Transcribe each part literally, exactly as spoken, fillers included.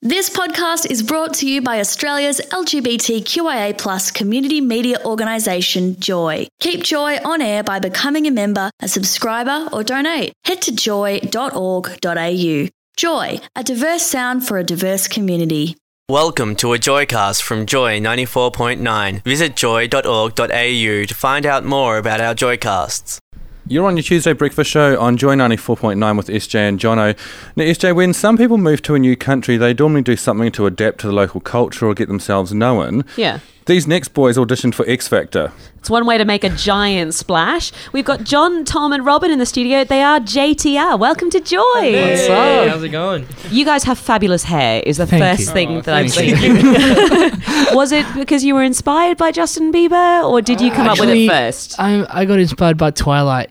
This podcast is brought to you by Australia's L G B T Q I A plus community media organisation, Joy. Keep Joy on air by becoming a member, a subscriber or donate. Head to joy dot org dot a u. Joy, a diverse sound for a diverse community. Welcome to a Joycast from Joy ninety-four point nine. Visit joy dot org dot a u to find out more about our Joycasts. You're on your Tuesday breakfast show on Joy ninety-four point nine with S J and Jono. Now, S J, when some people move to a new country, they normally do something to adapt to the local culture or get themselves known. Yeah. These next boys auditioned for X Factor. It's one way to make a giant splash. We've got John, Tom and Robin in the studio. They are J T R. Welcome to Joy. Hey, What's up? how's it going? You guys have fabulous hair is the Thank first you. thing Oh, that I've thank seen. Was it because you were inspired by Justin Bieber or did you come up with Actually, it first? I I got inspired by Twilight.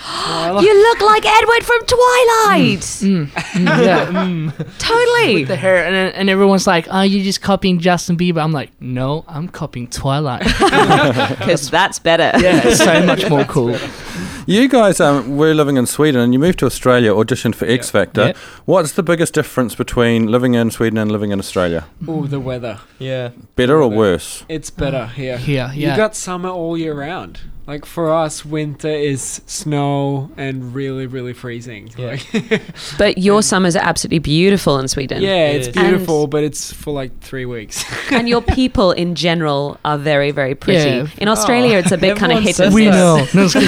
You look like Edward from Twilight. Mm, mm, yeah, Totally. the hair, and and everyone's like, "Oh, you're just copying Justin Bieber." I'm like, "No, I'm copying Twilight." Because that's better. Yeah, it's so much more cool. You guys um, were living in Sweden and you moved to Australia, auditioned for X Factor. Yep. What's the biggest difference between living in Sweden and living in Australia? Oh, the weather. Yeah. Better or worse? It's better here. Here, yeah. You got summer all year round. Like for us, winter is snow and really, really freezing. Yeah. Like But your summers are absolutely beautiful in Sweden. yeah, It it's is. beautiful, And- but it's for like three weeks. And your people in general are very, very pretty. Yeah. In Australia, it's a bit kind of Everyone hit says and we miss. know. No, it's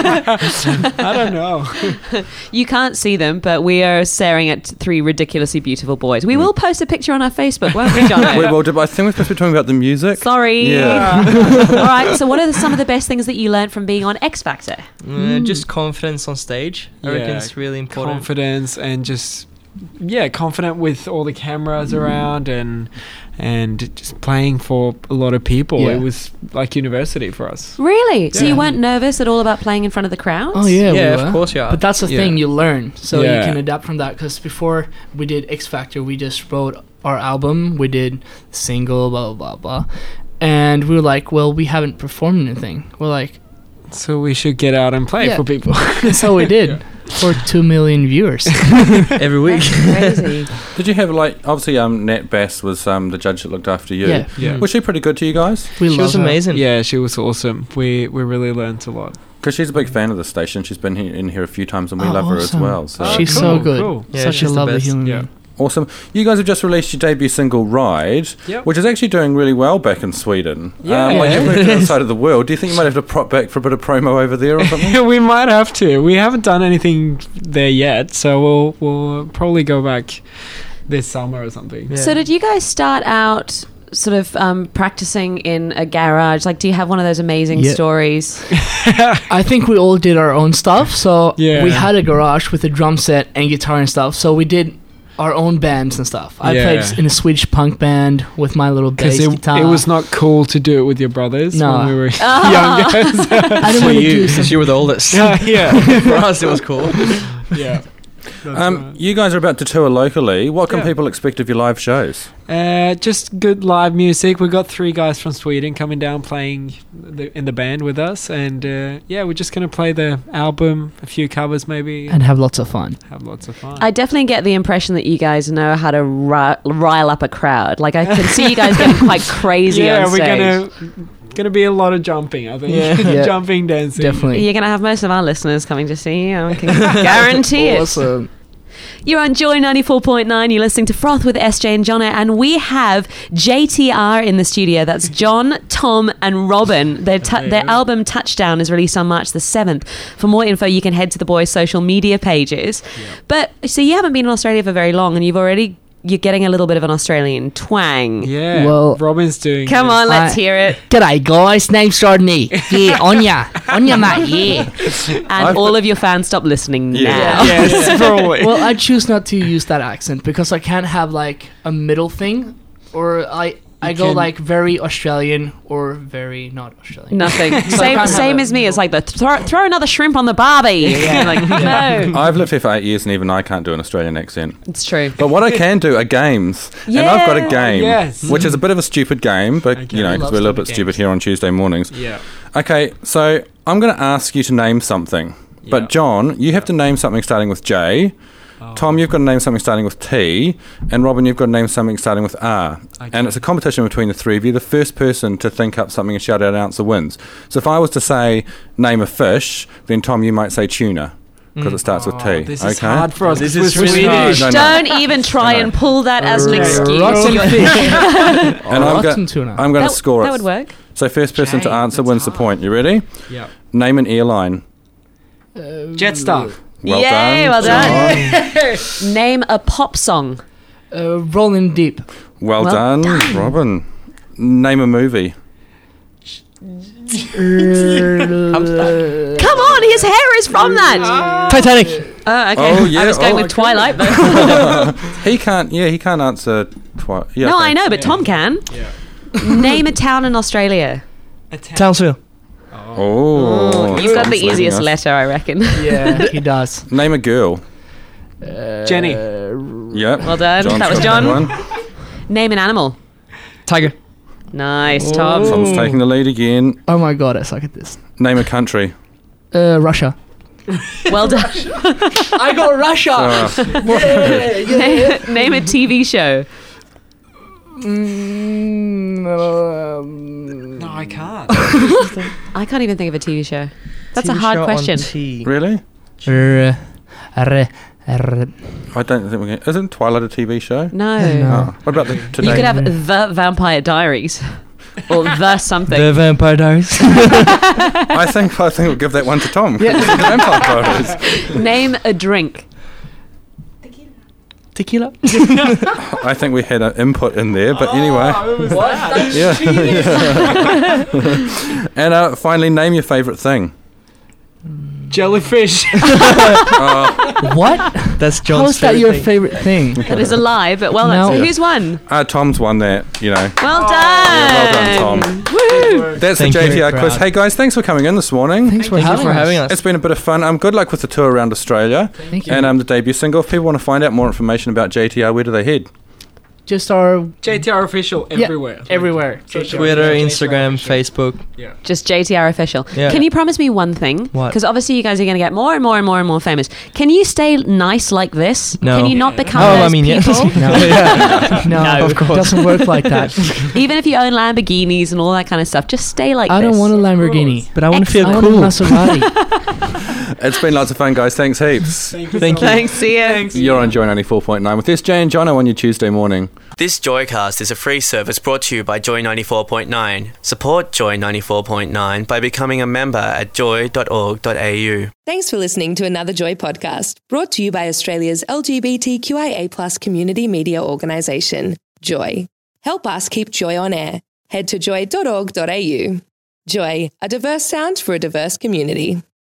good. I don't know. You can't see them, but we are staring at three ridiculously beautiful boys. We will post a picture on our Facebook, won't we, John? Wait, well, did- I think we're supposed to be talking about the music. Sorry. Yeah. All right. So, what are the, some of the best things that you learned from being on X Factor? Uh, just confidence on stage. I reckon Yeah, it's really important. Confidence and just yeah, confident with all the cameras around and and just playing for a lot of people. Yeah. It was like university for us. Really? So, you Yeah. weren't nervous at all about playing in front of the crowds? Oh yeah, yeah, we were. of course you are. But that's the Yeah. thing, you learn, so Yeah. you can adapt from that. Because before we did X Factor, we just wrote our album, we did single, blah blah blah blah, and we were like, well, we haven't performed anything. We're like, So we should get out and play Yeah. for people. that's how we did for two million viewers. Every week. Crazy. Did you have, like, obviously um, Nat Bass was um, the judge that looked after you. Yeah, Yeah. Was she pretty good to you guys? we She love was her. amazing. Yeah, she was awesome. We we really learned a lot. Because she's a big fan of the station. She's been here, in here a few times and we Oh, love her as awesome. well. So. Oh, She's cool, so good. cool. Yeah, Such a she's the lovely best. human Yeah. being. Awesome. You guys have just released your debut single, Ride, Yep. which is actually doing really well back in Sweden. Yeah. Um, like Yeah. you've moved to the other side of the world. Do you think you might have to prop back for a bit of promo over there or something? we might have to. We haven't done anything there yet, so we'll we'll probably go back this summer or something. Yeah. So, did you guys start out sort of um, practicing in a garage? Like, do you have one of those amazing Yeah. stories? I think we all did our own stuff. So Yeah. we had a garage with a drum set and guitar and stuff. So we did our own bands and stuff. I Yeah. played in a Swedish punk band with my little bass Because it, guitar. it was not cool to do it with your brothers No. when we were Oh. younger. I didn't For want to you, do because something. you were the oldest. yeah, yeah, For us, it was cool. yeah. That's Um, right. you guys are about to tour locally. What can Yeah. people expect of your live shows? Uh, just good live music. We got three guys from Sweden coming down playing the, in the band with us, and uh, yeah, we're just gonna play the album, a few covers maybe, And have lots of fun. have lots of fun. I definitely get the impression that you guys know how to ri- rile up a crowd. Like, I can see you guys getting quite crazy yeah, on we're stage. gonna gonna be a lot of jumping. I think Yeah. Yeah. jumping, dancing. Definitely. You're going to have most of our listeners coming to see you. I can guarantee it. Awesome. You're on Joy ninety-four point nine. You're listening to Froth with S J and Jono, and we have J T R in the studio. That's John, Tom, and Robin. Their, tu- their album Touchdown is released on March the seventh. For more info, you can head to the boys' social media pages. But so you haven't been in Australia for very long, and you've already you're getting a little bit of an Australian twang. Yeah. Well- Robin's doing. Come this. on, let's I- hear it. G'day, guys. Name's Rodney. Yeah, on ya. On ya, mate. Yeah. And I've- all of your fans stop listening Yeah. now. Yes, probably. Well, I choose not to use that accent because I can't have like a middle thing, or I I go can- like very Australian or very not Australian. Nothing. So I same can't same have a- as me. It's like the throw, throw another shrimp on the barbie. Like, no. I've lived here for eight years and even I can't do an Australian accent. It's true. But what I can do are games. And I've got a Yeah. game, Yes. which is a bit of a stupid game, but, Okay. you know, I because love we're a little bit stupid stupid games. here on Tuesday mornings. yeah. Okay, so I'm going to ask you to name something. Yeah. But, John, you have to name something starting with J. Tom, you've got to name something starting with T, and Robin, you've got to name something starting with R. Okay. And it's a competition between the three of you. The first person to think up something and shout out an answer wins. So if I was to say, name a fish, then Tom, you might say tuna, because it starts with T. Oh, this okay? is hard for us. This This is is really hard. Swedish. No, no. Don't even try No, no. and pull that as an Uh, excuse. rotten You're- fish. And I'm, Rotten go- tuna. I'm going that, to score that it. would work. So first person to Jane, answer that's wins the hard. point. You ready? Yeah. Name an airline. Jetstar. Well Yay, done. well done. John. Name a pop song. Uh, rolling deep. Well, Well done. done. Robin. Name a movie. Come on, his hair is from that. Titanic. Oh, okay. Oh, yeah. I was going Oh, with Twilight, but He can't. Yeah, he can't answer twice. Yeah, no, okay. I know, but Tom can. Name a town in Australia. Townsville. Oh, You've got Tom's the leading easiest us. letter, I reckon. Yeah, he does. Name a girl. Jenny. Yep. Well done. John's That was got John. one. Name an animal. Tiger. Nice, Tom. Tom's taking the lead again. Oh my god, I suck at this. Name a country. Uh, Russia. Well done. I got Russia. Uh, name, name a T V show. Mm, um, No, I can't. I can't even think of a T V show. That's a T V hard show on question. T. really? r- r- r- I don't think we can. Isn't Twilight a T V show? No. Oh. What about the today? You could have The Vampire Diaries. Or The something. The Vampire Diaries. I think I think we'll give that one to Tom. Yeah. Vampire Diaries. Name a drink. Tequila. I think we had an input in there, but anyway. Yeah. And uh, finally, name your favourite thing. Jellyfish. what? That's John's How is that your favorite favorite thing? thing. That is a lie, but well No. done. So who's won? Uh, Tom's won that, you know. Well done. Yeah, well done, Tom. Woo. That's Thank the you. J T R Very quiz. proud. Hey guys, thanks for coming in this morning. Thanks for Thank you having for us. having us. It's been a bit of fun. Um, good luck with the tour around Australia. Thank you. And um, the debut single. If people want to find out more information about J T R, where do they head? Just our J T R official Yeah, everywhere. everywhere. Twitter, Instagram, Facebook. Just J T R official. Yeah. Can you promise me one thing? What? Because obviously you guys are going to get more and more and more and more famous. Can you stay nice like this? No. Can you not become Oh, those I mean, yes. people? No, no, No, of course. It doesn't work like that. Even if you own Lamborghinis and all that kind of stuff, just stay like I this. don't want a Lamborghini. But I want to feel I want a cool. Maserati. It's been lots of fun, guys. Thanks heaps. Thank you. Thanks, see ya. You're on Joy ninety-four point nine with S J and Jono on your Tuesday morning. This Joycast is a free service brought to you by Joy ninety-four point nine. Support Joy ninety-four point nine by becoming a member at joy dot org dot a u. Thanks for listening to another Joy podcast, brought to you by Australia's L G B T Q I A plus community media organisation, Joy. Help us keep Joy on air. Head to joy dot org dot a u. Joy, a diverse sound for a diverse community.